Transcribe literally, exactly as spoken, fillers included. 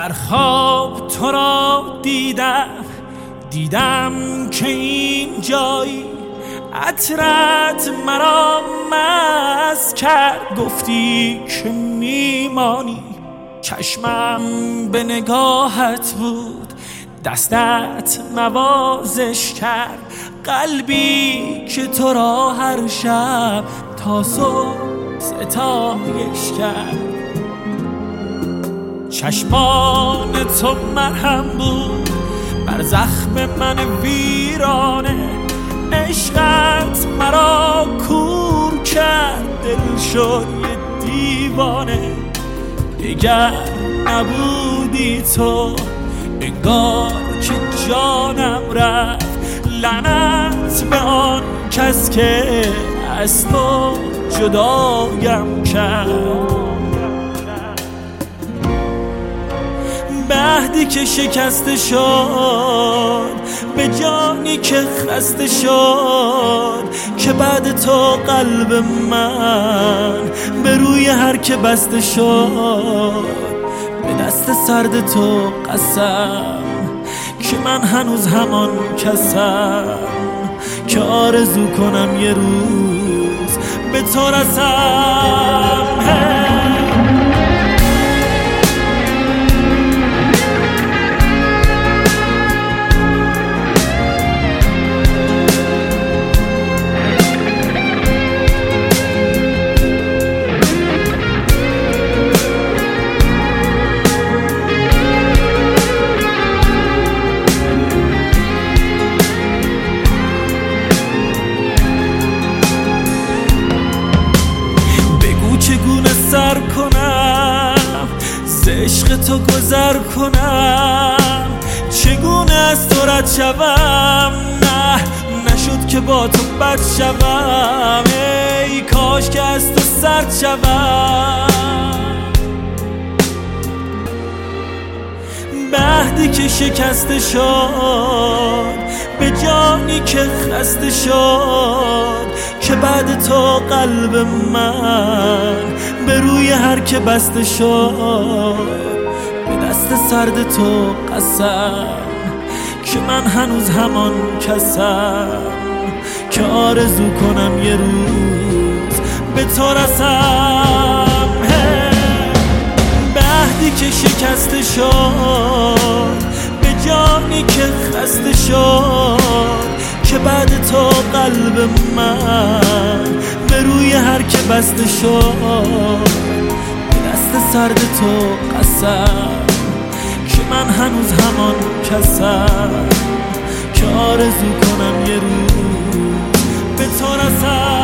در خواب تو را دیدم، دیدم که این جایی عطرت مرا مست کرد. گفتی که میمانی، چشمم به نگاهت بود، دستت نوازش کرد. قلبی که تو را هر شب تا صبح ستایش کرد. چشمان تو مرهم بود بر زخم من ویرانه، عشقت مرا کور کرد، دل شد یه دیوانه. دیگر نبودی تو، انگار که جانم رفت. لعنت به آن کس که از تو جدایم کرد. مهدی که شکسته شد، به جانی که خسته شد، که بعد تو قلب من به روی هر که بسته شد. به دست سرد تو قسم که من هنوز همان کسم که آرزو کنم یه روز به تو رسم. سر کنم ز عشق تو گذر کنم، چگونه از تو رد شوم؟ نه نشد که با تو بد شوم، ای کاش که از تو سرد شوم. مهدی که شکسته شد، به جانی که خسته شد، که بعد تو قلب من به روی هر که بسته شد. به دست سرد تو قسم که من هنوز همان کسم که آرزو کنم یه روز به تو رسم. مهدی که شکسته شد، به جانی که خسته شد، که بعد تو قلب من به روی هر که بسته شد. به دست سرد تو قسم که من هنوز همان کسم که آرزو کنم یه روز به تو رسم.